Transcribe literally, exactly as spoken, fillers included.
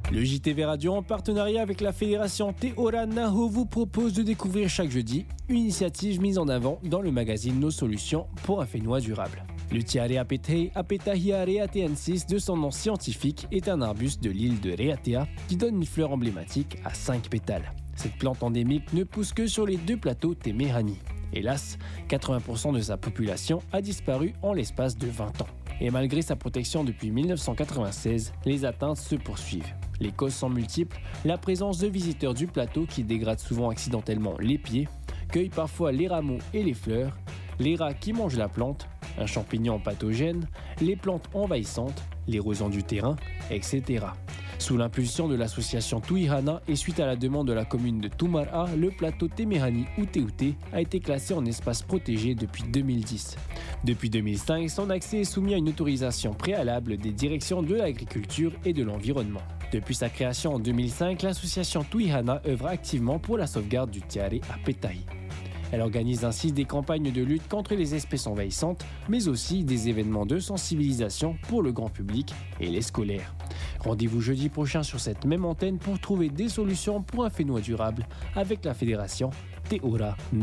Le J T V Radio, en partenariat avec la fédération Te Ora Naho, vous propose de découvrir chaque jeudi une initiative mise en avant dans le magazine Nos Solutions pour un Fénois durable. Le Tiare Apetei Apetahia reateensis, de son nom scientifique, est un arbuste de l'île de Reatea qui donne une fleur emblématique à cinq pétales. Cette plante endémique ne pousse que sur les deux plateaux Temerani. Hélas, quatre-vingts pour cent de sa population a disparu en l'espace de vingt ans. Et malgré sa protection depuis mille neuf cent quatre-vingt-seize, les atteintes se poursuivent. Les causes sont multiples, la présence de visiteurs du plateau qui dégradent souvent accidentellement les pieds, cueillent parfois les rameaux et les fleurs, les rats qui mangent la plante, un champignon pathogène, les plantes envahissantes, l'érosion du terrain, et cetera. Sous l'impulsion de l'association Tuihana et suite à la demande de la commune de Tumara, le plateau Temerani Uteute a été classé en espace protégé depuis deux mille dix. Depuis deux mille cinq, son accès est soumis à une autorisation préalable des directions de l'agriculture et de l'environnement. Depuis sa création en deux mille cinq, l'association Tuihana œuvre activement pour la sauvegarde du Tiare Apetei. Elle organise ainsi des campagnes de lutte contre les espèces envahissantes, mais aussi des événements de sensibilisation pour le grand public et les scolaires. Rendez-vous jeudi prochain sur cette même antenne pour trouver des solutions pour un Fénois durable avec la fédération Te Ora